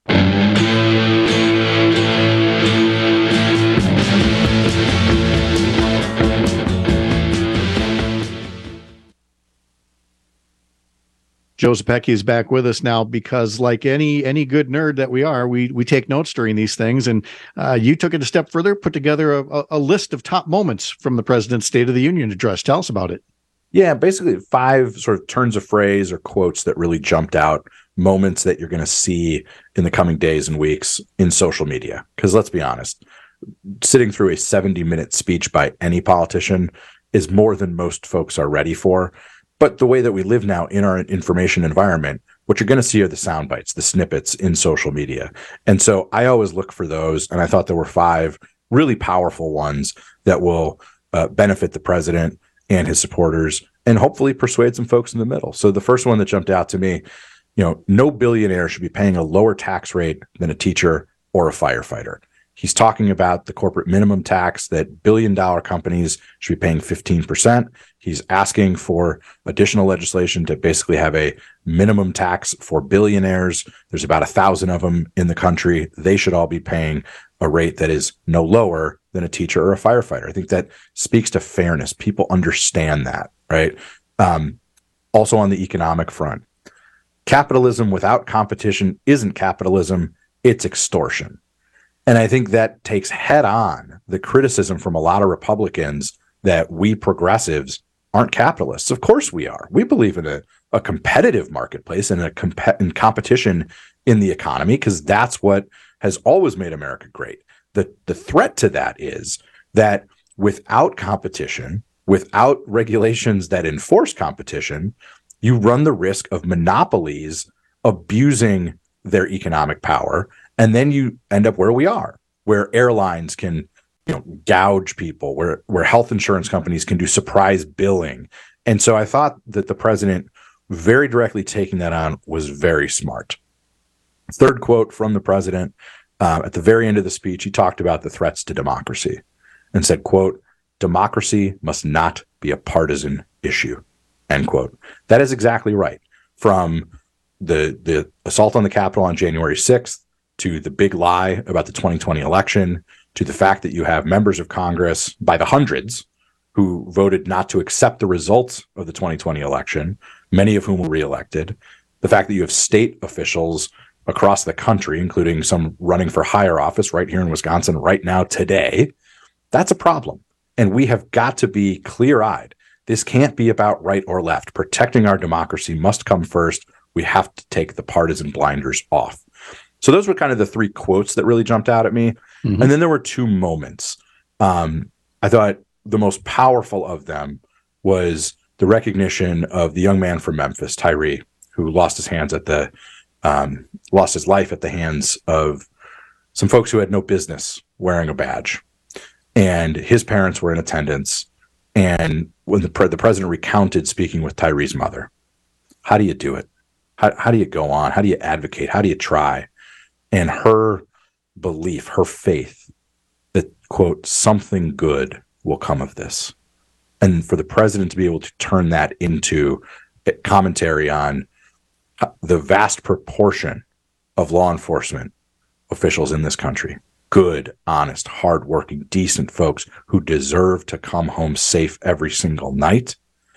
Joe Zepecki is back with us now because, like any good nerd that we are, we take notes during these things. And you took it a step further, put together a list of top moments from the president's State of the Union address. Tell us about it. Yeah, basically 5 sort of turns of phrase or quotes that really jumped out, moments that you're going to see in the coming days and weeks in social media. Because let's be honest, sitting through a 70-minute speech by any politician is more than most folks are ready for. But the way that we live now in our information environment, what you're going to see are the sound bites, the snippets in social media. And so I always look for those. And I thought there were 5 really powerful ones that will benefit the president and his supporters, and hopefully persuade some folks in the middle. So the first one that jumped out to me, no billionaire should be paying a lower tax rate than a teacher or a firefighter. He's talking about the corporate minimum tax that billion-dollar companies should be paying 15%. He's asking for additional legislation to basically have a minimum tax for billionaires. There's about 1,000 of them in the country. They should all be paying a rate that is no lower than a teacher or a firefighter. I think that speaks to fairness. People understand that, right? Also on the economic front, capitalism without competition isn't capitalism, it's extortion. And I think that takes head on the criticism from a lot of Republicans that we progressives aren't capitalists. Of course we are. We believe in a competitive marketplace and in competition in the economy, because that's what has always made America great. The threat to that is that without competition, without regulations that enforce competition, you run the risk of monopolies abusing their economic power. And then you end up where we are, where airlines can, gouge people, where health insurance companies can do surprise billing. And so I thought that the president very directly taking that on was very smart. Third quote from the president, at the very end of the speech, he talked about the threats to democracy and said, quote, "Democracy must not be a partisan issue," end quote. That is exactly right. From the assault on the Capitol on January 6th, to the big lie about the 2020 election, to the fact that you have members of Congress by the hundreds who voted not to accept the results of the 2020 election, many of whom were reelected, the fact that you have state officials across the country, including some running for higher office right here in Wisconsin right now today, that's a problem. And we have got to be clear-eyed. This can't be about right or left. Protecting our democracy must come first. We have to take the partisan blinders off. So those were kind of the three quotes that really jumped out at me. Mm-hmm. And then there were two moments. I thought the most powerful of them was the recognition of the young man from Memphis, Tyree, who lost his life at the hands of some folks who had no business wearing a badge. And his parents were in attendance. And when the president recounted speaking with Tyree's mother, how do you do it? How do you go on? How do you advocate? How do you try? And her belief, her faith that, quote, something good will come of this. And for the president to be able to turn that into a commentary on the vast proportion of law enforcement officials in this country, good, honest, hardworking, decent folks who deserve to come home safe every single night,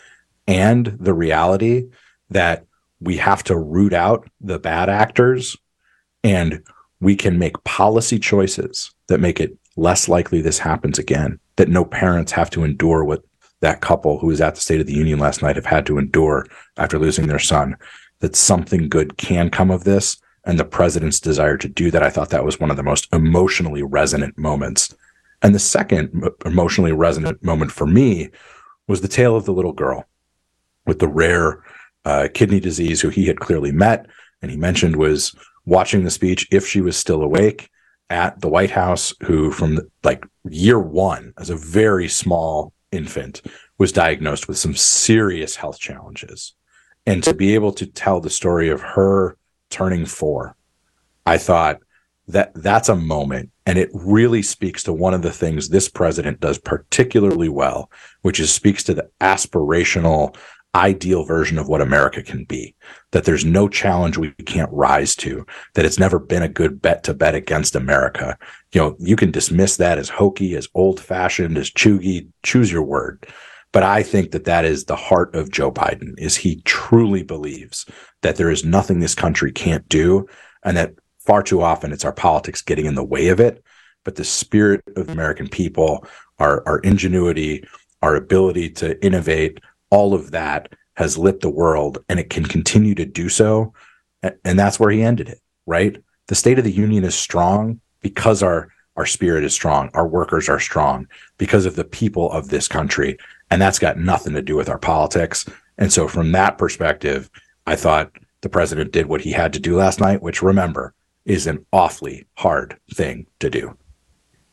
and the reality that we have to root out the bad actors, and we can make policy choices that make it less likely this happens again, that no parents have to endure what that couple who was at the State of the Union last night have had to endure after losing their son, that something good can come of this. And the president's desire to do that, I thought that was one of the most emotionally resonant moments. And the second emotionally resonant moment for me was the tale of the little girl with the rare kidney disease who he had clearly met, and he mentioned was watching the speech, if she was still awake, at the White House, who from year one, as a very small infant, was diagnosed with some serious health challenges. And to be able to tell the story of her turning 4, I thought that's a moment. And it really speaks to one of the things this president does particularly well, which is speaks to the aspirational, ideal version of what America can be, that there's no challenge we can't rise to, that it's never been a good bet to bet against America. You can dismiss that as hokey, as old-fashioned, as chuggy, choose your word. But I think that is the heart of Joe Biden, is he truly believes that there is nothing this country can't do, and that far too often it's our politics getting in the way of it. But the spirit of the American people, our ingenuity, our ability to innovate, all of that has lit the world, and it can continue to do so. And that's where he ended it, right? The State of the Union is strong because our spirit is strong. Our workers are strong because of the people of this country. And that's got nothing to do with our politics. And so from that perspective, I thought the president did what he had to do last night, which, remember, is an awfully hard thing to do.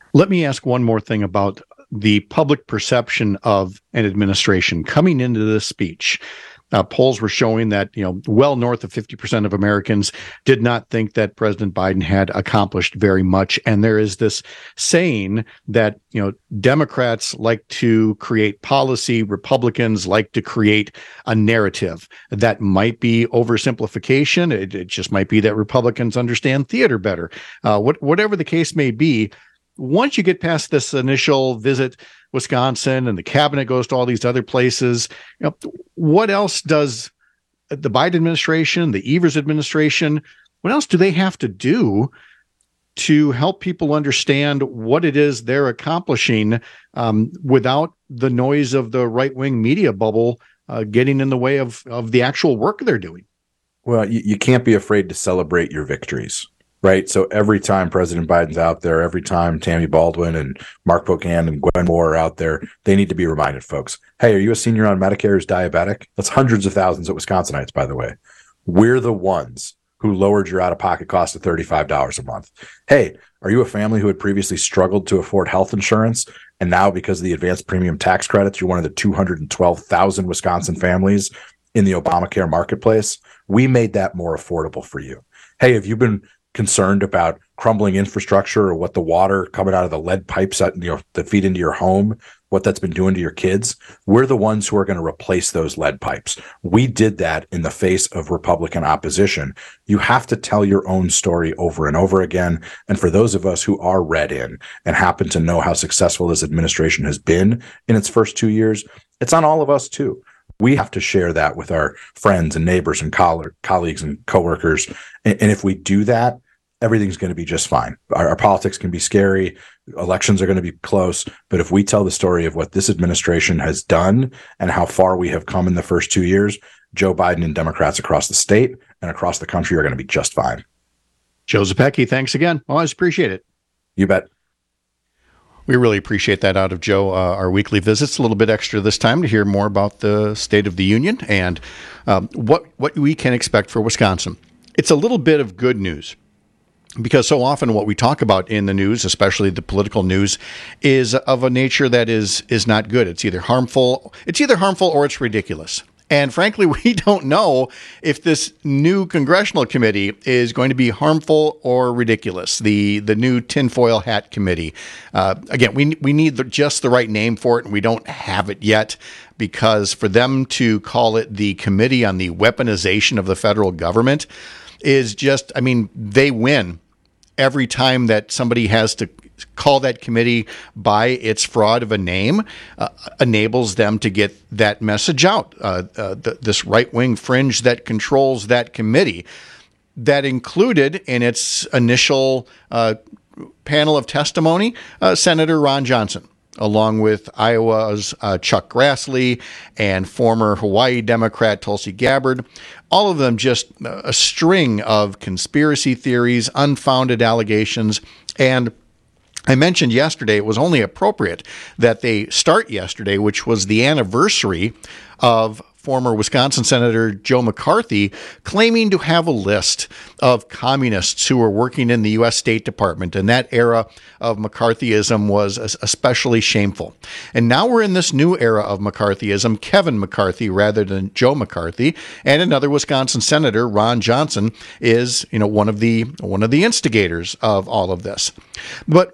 Let me ask one more thing about the public perception of an administration coming into this speech. Polls were showing that, well north of 50% of Americans did not think that President Biden had accomplished very much. And there is this saying that, Democrats like to create policy, Republicans like to create a narrative. That might be oversimplification. It just might be that Republicans understand theater better. Whatever the case may be, once you get past this initial visit Wisconsin and the cabinet goes to all these other places, what else does the Biden administration, the Evers administration, what else do they have to do to help people understand what it is they're accomplishing without the noise of the right-wing media bubble getting in the way of the actual work they're doing? Well, you can't be afraid to celebrate your victories. Right. So every time President Biden's out there, every time Tammy Baldwin and Mark Pocan and Gwen Moore are out there, they need to be reminded, folks, hey, are you a senior on Medicare who's diabetic? That's hundreds of thousands of Wisconsinites, by the way. We're the ones who lowered your out-of-pocket cost to $35 a month. Hey, are you a family who had previously struggled to afford health insurance? And now because of the advanced premium tax credits, you're one of the 212,000 Wisconsin families in the Obamacare marketplace? We made that more affordable for you. Hey, have you been concerned about crumbling infrastructure or what the water coming out of the lead pipes that feed into your home, what that's been doing to your kids? We're the ones who are going to replace those lead pipes. We did that in the face of Republican opposition. You have to tell your own story over and over again. And for those of us who are read in and happen to know how successful this administration has been in its first 2 years, it's on all of us too. We have to share that with our friends and neighbors and colleagues and coworkers. And if we do that, everything's going to be just fine. Our politics can be scary. Elections are going to be close. But if we tell the story of what this administration has done and how far we have come in the first 2 years, Joe Biden and Democrats across the state and across the country are going to be just fine. Joe Zepecki, thanks again. Always appreciate it. You bet. We really appreciate that out of Joe. Our weekly visits, a little bit extra this time to hear more about the State of the Union and what we can expect for Wisconsin. It's a little bit of good news because so often what we talk about in the news, especially the political news, is of a nature that is not good. It's either harmful or it's ridiculous. And frankly, we don't know if this new congressional committee is going to be harmful or ridiculous. The new tinfoil hat committee. Again, we need just the right name for it, and we don't have it yet, because for them to call it the Committee on the Weaponization of the Federal Government is just, they win every time that somebody has to call that committee by its fraud of a name, enables them to get that message out. This right-wing fringe that controls that committee, that included in its initial panel of testimony, Senator Ron Johnson, along with Iowa's Chuck Grassley and former Hawaii Democrat Tulsi Gabbard. All of them just a string of conspiracy theories, unfounded allegations, and I mentioned yesterday it was only appropriate that they start yesterday, which was the anniversary of former Wisconsin Senator Joe McCarthy claiming to have a list of communists who were working in the U.S. State Department. And that era of McCarthyism was especially shameful. And now we're in this new era of McCarthyism, Kevin McCarthy rather than Joe McCarthy. And another Wisconsin Senator, Ron Johnson, is one of the instigators of all of this. But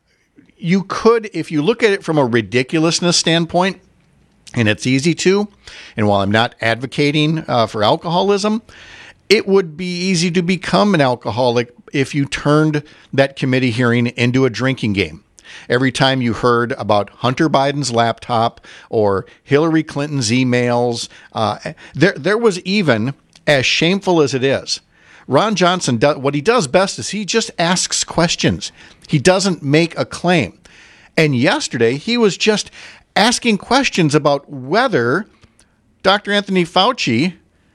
you could, if you look at it from a ridiculousness standpoint, and it's easy to, and while I'm not advocating for alcoholism, it would be easy to become an alcoholic if you turned that committee hearing into a drinking game. Every time you heard about Hunter Biden's laptop or Hillary Clinton's emails, there was even, as shameful as it is, Ron Johnson, what he does best is he just asks questions. He doesn't make a claim. And yesterday, he was just asking questions about whether Dr. Anthony Fauci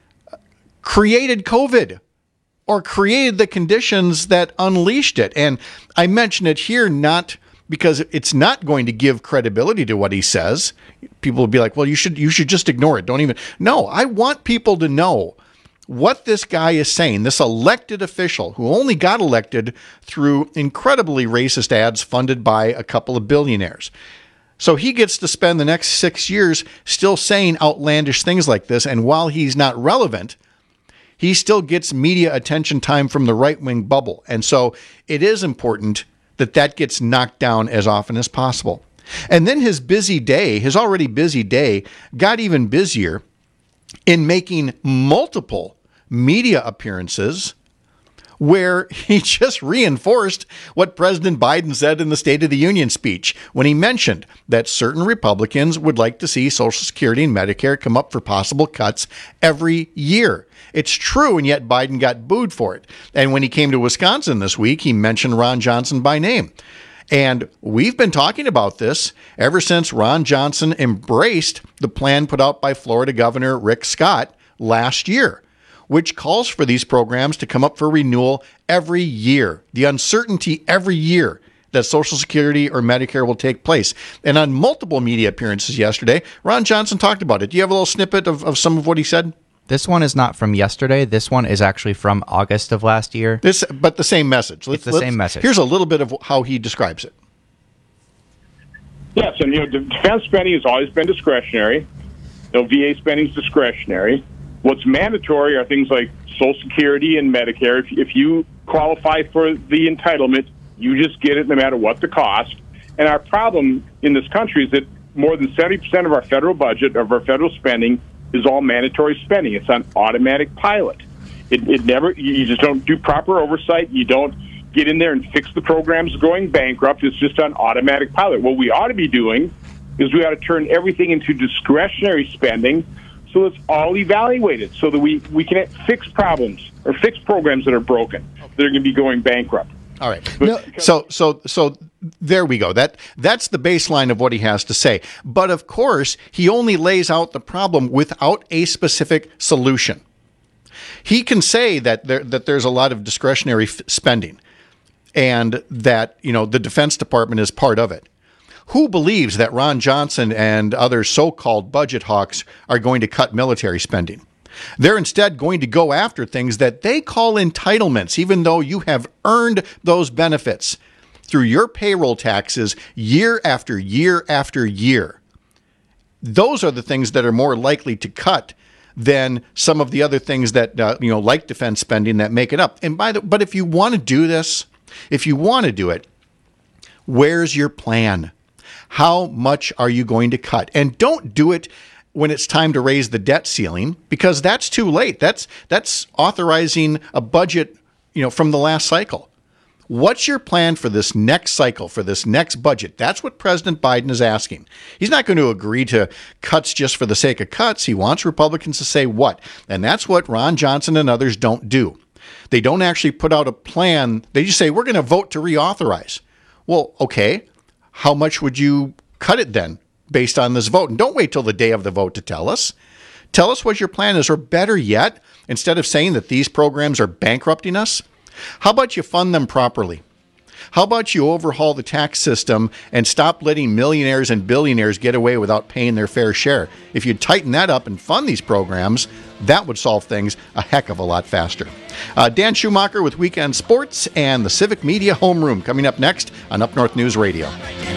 created COVID or created the conditions that unleashed it. And I mention it here not because it's not going to give credibility to what he says. People will be like, well, you should just ignore it. Don't even. No, I want people to know what this guy is saying, this elected official who only got elected through incredibly racist ads funded by a couple of billionaires. So he gets to spend the next 6 years still saying outlandish things like this. And while he's not relevant, he still gets media attention time from the right-wing bubble. And so it is important that that gets knocked down as often as possible. And then his busy day, his already busy day, got even busier in making multiple media appearances where he just reinforced what President Biden said in the State of the Union speech when he mentioned that certain Republicans would like to see Social Security and Medicare come up for possible cuts every year. It's true, and yet Biden got booed for it. And when he came to Wisconsin this week, he mentioned Ron Johnson by name. And we've been talking about this ever since Ron Johnson embraced the plan put out by Florida Governor Rick Scott last year, which calls for these programs to come up for renewal every year. The uncertainty every year that Social Security or Medicare will take place. And on multiple media appearances yesterday, Ron Johnson talked about it. Do you have a little snippet of some of what he said? This one is not from yesterday. This one is actually from August of last year. But the same message. It's the same message. Here's a little bit of how he describes it. Yes, and defense spending has always been discretionary. VA spending is discretionary. What's mandatory are things like Social Security and Medicare. If you qualify for the entitlement, you just get it no matter what the cost. And our problem in this country is that more than 70% of our federal budget, of our federal spending, is all mandatory spending. It's on automatic pilot. It never, you just don't do proper oversight. You don't get in there and fix the programs going bankrupt. It's just on automatic pilot. What we ought to be doing is we ought to turn everything into discretionary spending so it's all evaluated so that we can fix problems or fix programs that are broken, that are going to be going bankrupt. All right. So there we go. That's the baseline of what he has to say. But of course, he only lays out the problem without a specific solution. He can say that there's a lot of discretionary spending and that, the Defense Department is part of it. Who believes that Ron Johnson and other so-called budget hawks are going to cut military spending? They're instead going to go after things that they call entitlements, even though you have earned those benefits through your payroll taxes year after year after year. Those are the things that are more likely to cut than some of the other things that, like defense spending that make it up. But if you want to do this, if you want to do it, where's your plan? How much are you going to cut? And don't do it when it's time to raise the debt ceiling, because that's too late. That's authorizing a budget, from the last cycle. What's your plan for this next cycle, for this next budget? That's what President Biden is asking. He's not going to agree to cuts just for the sake of cuts. He wants Republicans to say what. And that's what Ron Johnson and others don't do. They don't actually put out a plan. They just say, we're going to vote to reauthorize. Well, okay, how much would you cut it then based on this vote? And don't wait till the day of the vote to tell us. Tell us what your plan is, or better yet, instead of saying that these programs are bankrupting us, how about you fund them properly? How about you overhaul the tax system and stop letting millionaires and billionaires get away without paying their fair share? If you'd tighten that up and fund these programs, that would solve things a heck of a lot faster. Dan Schumacher with Weekend Sports and the Civic Media Homeroom coming up next on Up North News Radio.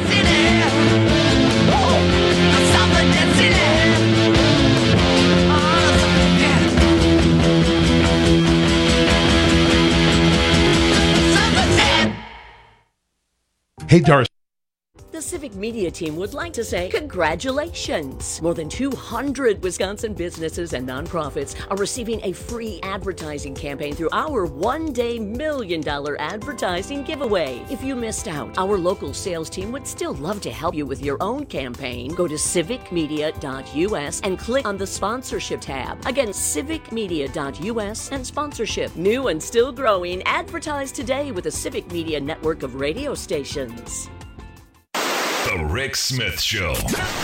Hey, Darcy. The Civic Media team would like to say congratulations. More than 200 Wisconsin businesses and nonprofits are receiving a free advertising campaign through our one-day $1 million advertising giveaway. If you missed out, our local sales team would still love to help you with your own campaign. Go to civicmedia.us and click on the sponsorship tab. Again, civicmedia.us and sponsorship. New and still growing, advertise today with the Civic Media network of radio stations. The Rick Smith Show.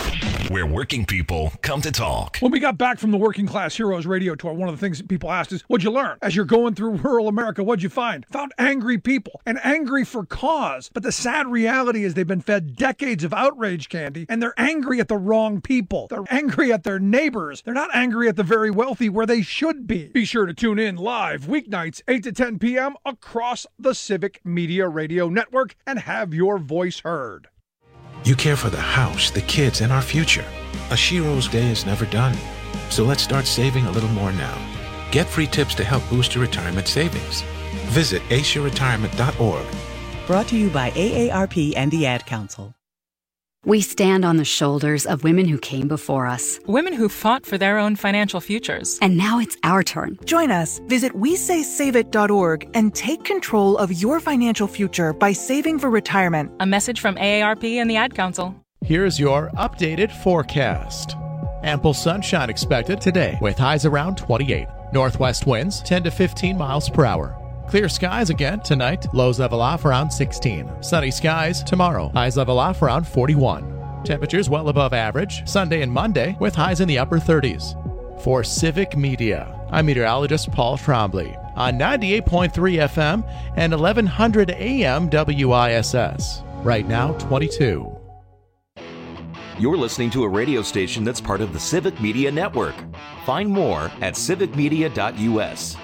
where working people come to talk. When we got back from the Working Class Heroes radio tour, one of the things that people asked is, what'd you learn? As you're going through rural America, what'd you find? Found angry people, and angry for cause. But the sad reality is they've been fed decades of outrage candy, and they're angry at the wrong people. They're angry at their neighbors. They're not angry at the very wealthy where they should be. Be sure to tune in live weeknights 8 to 10 p.m. across the Civic Media Radio Network and have your voice heard. You care for the house, the kids, and our future. A Shiro's day is never done. So let's start saving a little more now. Get free tips to help boost your retirement savings. Visit aceyourretirement.org. Brought to you by AARP and the Ad Council. We stand on the shoulders of women who came before us. Women who fought for their own financial futures. And now it's our turn. Join us. Visit WeSaySaveIt.org and take control of your financial future by saving for retirement. A message from AARP and the Ad Council. Here's your updated forecast. Ample sunshine expected today with highs around 28. Northwest winds 10 to 15 miles per hour. Clear skies again tonight, lows level off around 16. Sunny skies tomorrow, highs level off around 41. Temperatures well above average Sunday and Monday with highs in the upper 30s. For Civic Media, I'm meteorologist Paul Trombley on 98.3 FM and 1100 AM WISS. Right now, 22. You're listening to a radio station that's part of the Civic Media Network. Find more at civicmedia.us.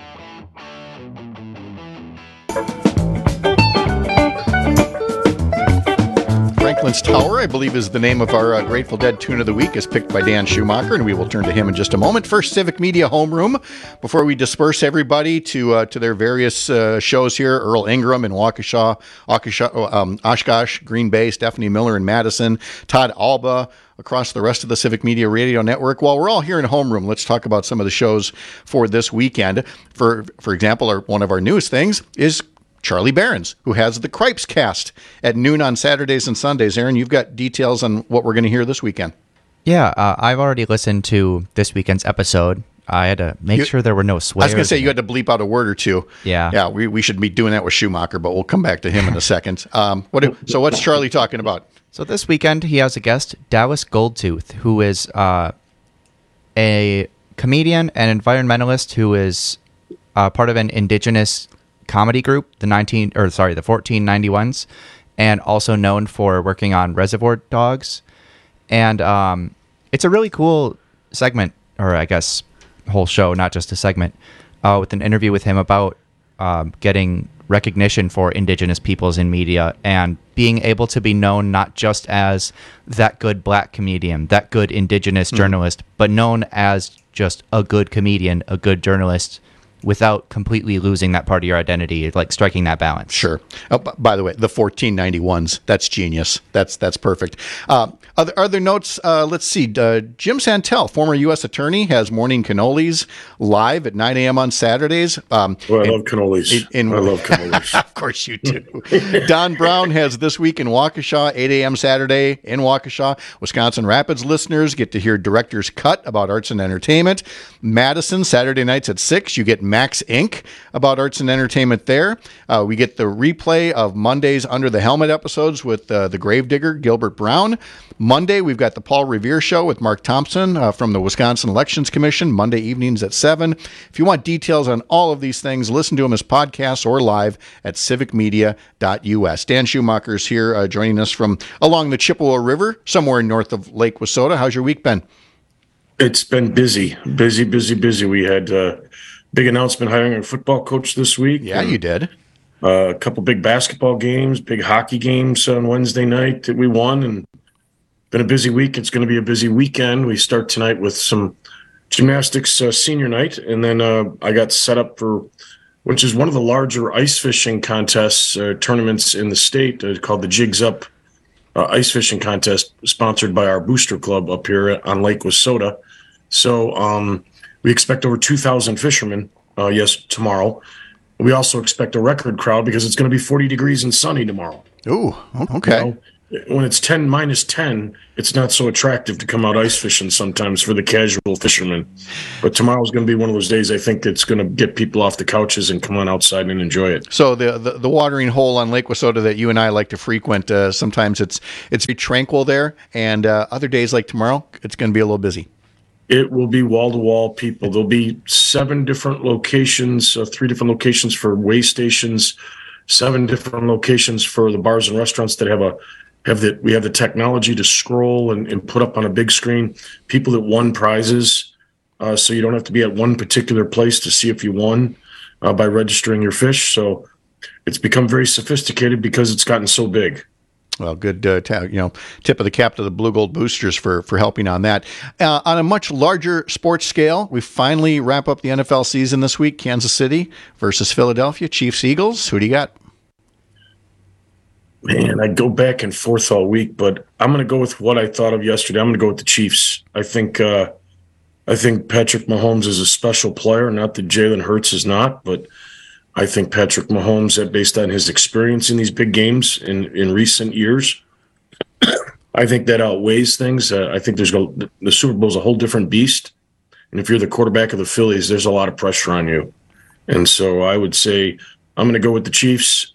Franklin's Tower, I believe, is the name of our Grateful Dead tune of the week, is picked by Dan Schumacher, and we will turn to him in just a moment. First, Civic Media Homeroom. Before we disperse everybody to their various shows here, Earl Ingram in Waukesha, Oshkosh, Green Bay, Stephanie Miller in Madison, Todd Alba across the rest of the Civic Media Radio Network. While we're all here in Homeroom, let's talk about some of the shows for this weekend. For example, one of our newest things is Charlie Barron's, who has the Cripes Cast at noon on Saturdays and Sundays. Aaron, you've got details on what we're going to hear this weekend. Yeah, I've already listened to this weekend's episode. I had to make sure there were no swears. I was going to say you had to bleep out a word or two. Yeah. Yeah, we should be doing that with Schumacher, but we'll come back to him in a second. So what's Charlie talking about? So this weekend he has a guest, Dallas Goldtooth, who is a comedian and environmentalist who is part of an indigenous comedy group, the 1491s, and also known for working on Reservoir Dogs. And it's a really cool segment, or I guess whole show, not just a segment, with an interview with him about getting recognition for indigenous peoples in media and being able to be known not just as that good black comedian, that good indigenous journalist, but known as just a good comedian, a good journalist, without completely losing that part of your identity, like striking that balance. Sure. Oh, by the way, the 1491s, that's genius. That's perfect. Other notes, let's see. Jim Santel, former U.S. attorney, has Morning Cannolis live at 9 a.m. on Saturdays. I love cannolis. I love cannolis. Of course you do. Don Brown has This Week in Waukesha, 8 a.m. Saturday in Waukesha. Wisconsin Rapids listeners get to hear Director's Cut about arts and entertainment. Madison, Saturday nights at 6, you get Max Inc. about arts and entertainment there. We get the replay of Monday's Under the Helmet episodes with the Gravedigger, Gilbert Brown. Monday, we've got the Paul Revere Show with Mark Thompson from the Wisconsin Elections Commission, Monday evenings at 7. If you want details on all of these things, listen to them as podcasts or live at civicmedia.us. Dan Schumacher's here joining us from along the Chippewa River, somewhere north of Lake Wissota. How's your week been? It's been busy. We had a big announcement hiring a football coach this week. Yeah, you did. A couple big basketball games, big hockey games on Wednesday night that we won, and been a busy week. It's going to be a busy weekend. We start tonight with some gymnastics senior night, and then I got set up for, which is one of the larger ice fishing contests, tournaments in the state, called the Jigs Up Ice Fishing Contest, sponsored by our booster club up here on Lake Wissota. So we expect over 2,000 fishermen, tomorrow. We also expect a record crowd because it's going to be 40 degrees and sunny tomorrow. Ooh, okay. when it's 10 minus 10, it's not so attractive to come out ice fishing sometimes for the casual fisherman. But tomorrow's going to be one of those days I think it's going to get people off the couches and come on outside and enjoy it. So the watering hole on Lake Wissota that you and I like to frequent, sometimes it's very tranquil there, and other days like tomorrow, it's going to be a little busy. It will be wall-to-wall people. There'll be 7 different locations, 3 different locations for weigh stations, 7 different locations for the bars and restaurants that we have the technology to scroll and put up on a big screen people that won prizes, so you don't have to be at one particular place to see if you won by registering your fish. So it's become very sophisticated because it's gotten so big. Well, good tip of the cap to the Blue Gold Boosters for helping on that. On a much larger sports scale, we finally wrap up the NFL season this week. Kansas City versus Philadelphia, Chiefs-Eagles. Who do you got? Man, I go back and forth all week, but I'm going to go with what I thought of yesterday. I'm going to go with the Chiefs. I think Patrick Mahomes is a special player. Not that Jalen Hurts is not, but I think Patrick Mahomes, based on his experience in these big games in recent years, I think that outweighs things. I think the Super Bowl is a whole different beast, and if you're the quarterback of the Phillies, there's a lot of pressure on you. And so I would say I'm going to go with the Chiefs.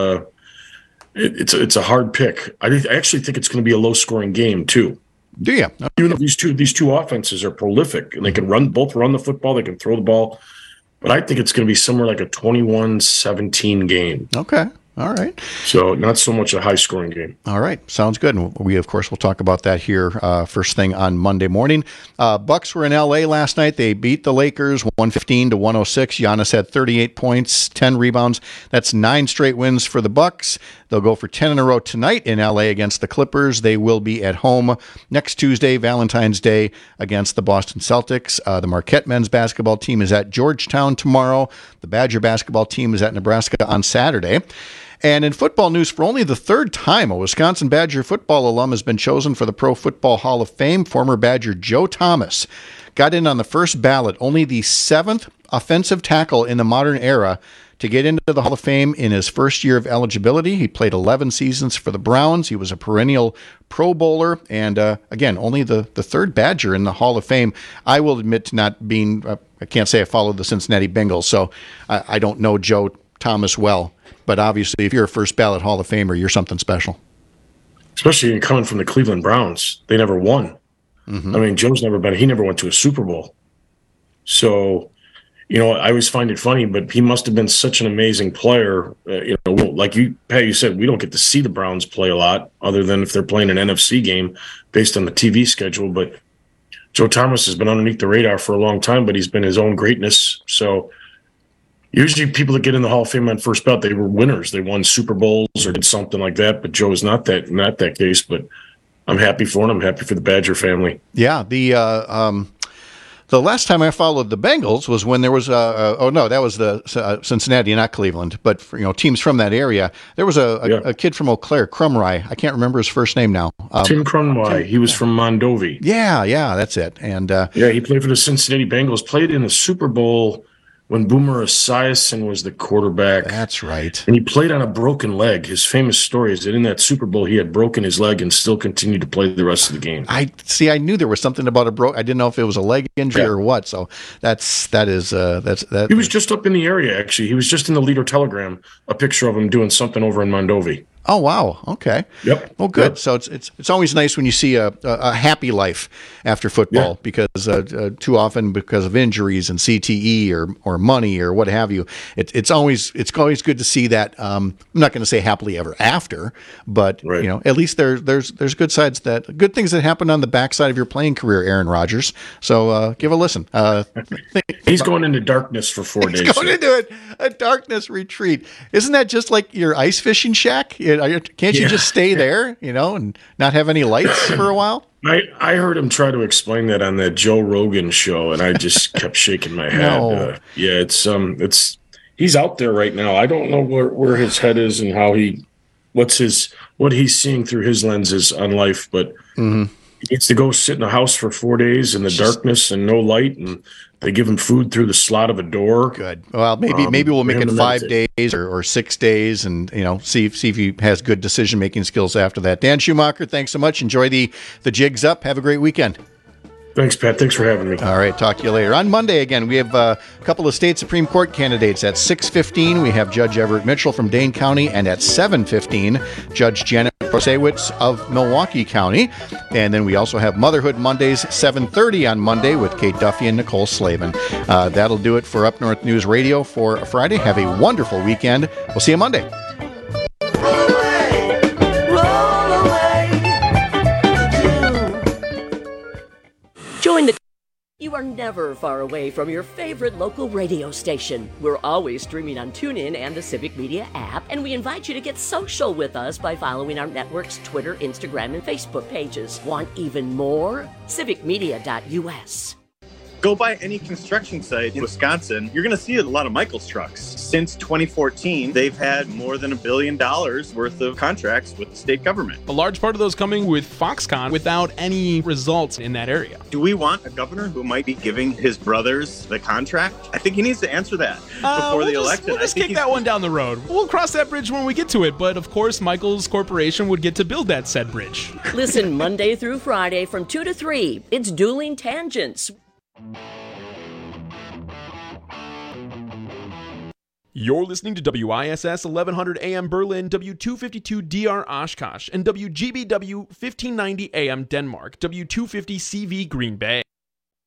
It's a hard pick. I actually think it's going to be a low-scoring game too. Do you? Even though these two offenses are prolific and they can both run the football, they can throw the ball, but I think it's going to be somewhere like a 21-17 game. Okay. All right. So not so much a high-scoring game. All right. Sounds good. And we, of course, will talk about that here first thing on Monday morning. Bucks were in L.A. last night. They beat the Lakers 115-106. Giannis had 38 points, 10 rebounds. That's 9 straight wins for the Bucks. They'll go for 10 in a row tonight in L.A. against the Clippers. They will be at home next Tuesday, Valentine's Day, against the Boston Celtics. The Marquette men's basketball team is at Georgetown tomorrow. The Badger basketball team is at Nebraska on Saturday. And in football news, for only the 3rd time, a Wisconsin Badger football alum has been chosen for the Pro Football Hall of Fame. Former Badger Joe Thomas got in on the first ballot, only the 7th offensive tackle in the modern era to get into the Hall of Fame in his first year of eligibility. He played 11 seasons for the Browns. He was a perennial Pro Bowler, and again, only the 3rd Badger in the Hall of Fame. I will admit to not being, I can't say I followed the Cincinnati Bengals, so I don't know Joe Thomas well. But obviously, if you're a first ballot Hall of Famer, you're something special. Especially coming from the Cleveland Browns. They never won. Mm-hmm. I mean, Joe's he never went to a Super Bowl. So, I always find it funny, but he must have been such an amazing player. Like you said, we don't get to see the Browns play a lot other than if they're playing an NFC game based on the TV schedule. But Joe Thomas has been underneath the radar for a long time, but he's been his own greatness. So usually people that get in the Hall of Fame on first ballot, they were winners. They won Super Bowls or did something like that. But Joe is not that case. But I'm happy for him. I'm happy for the Badger family. Yeah, the last time I followed the Bengals was when there was that was the Cincinnati, not Cleveland, but for, teams from that area. There was a kid from Eau Claire, Crumry. I can't remember his first name now. Tim Crumry. He was from Mondovi. Yeah, that's it. And he played for the Cincinnati Bengals. Played in the Super Bowl when Boomer Esiason was the quarterback. That's right. And he played on a broken leg. His famous story is that in that Super Bowl, he had broken his leg and still continued to play the rest of the game. I knew there was something about I didn't know if it was a leg injury or what. So that is. He was just up in the area, actually. He was just in the Leader Telegram, a picture of him doing something over in Mondovi. Oh, wow. Okay. Yep. Well, good. Yep. So it's always nice when you see a happy life after football because too often because of injuries and CTE or money or what have you, it's always good to see that. I'm not going to say happily ever after, but at least there's good sides good things that happen on the backside of your playing career, Aaron Rodgers. So give a listen. He's going into darkness for 4 days. He's going into a darkness retreat. Isn't that just like your ice fishing shack? Can't you just stay there, and not have any lights for a while? I heard him try to explain that on that Joe Rogan show, and I just kept shaking my head. No. He's out there right now. I don't know where his head is and how what he's seeing through his lenses on life, but He needs to go sit in a house for 4 days in the darkness and no light, and they give him food through the slot of a door. Good. Well, maybe we'll make it 5 days or 6 days, and see if he has good decision making skills after that. Dan Schumacher, thanks so much. Enjoy the Jigs Up. Have a great weekend. Thanks, Pat. Thanks for having me. All right. Talk to you later. On Monday, again, we have a couple of state Supreme Court candidates. At 6:15, we have Judge Everett Mitchell from Dane County, and at 7:15, Judge Janet Prosewicz of Milwaukee County. And then we also have Motherhood Mondays, 7:30 on Monday with Kate Duffy and Nicole Slavin. That'll do it for Up North News Radio for Friday. Have a wonderful weekend. We'll see you Monday. Join the... You are never far away from your favorite local radio station. We're always streaming on TuneIn and the Civic Media app, and we invite you to get social with us by following our network's Twitter, Instagram, and Facebook pages. Want even more? civicmedia.us. Go by any construction site in Wisconsin, you're going to see a lot of Michaels trucks. Since 2014, they've had more than $1 billion worth of contracts with the state government. A large part of those coming with Foxconn without any results in that area. Do we want a governor who might be giving his brothers the contract? I think he needs to answer that before the election. We'll just kick that one down the road. We'll cross that bridge when we get to it, but of course, Michaels Corporation would get to build that said bridge. Listen Monday through Friday from 2 to 3. It's Dueling Tangents. You're listening to WISS 1100 AM Berlin, W252 DR Oshkosh, and WGBW 1590 AM Denmark, W250 CV Green Bay.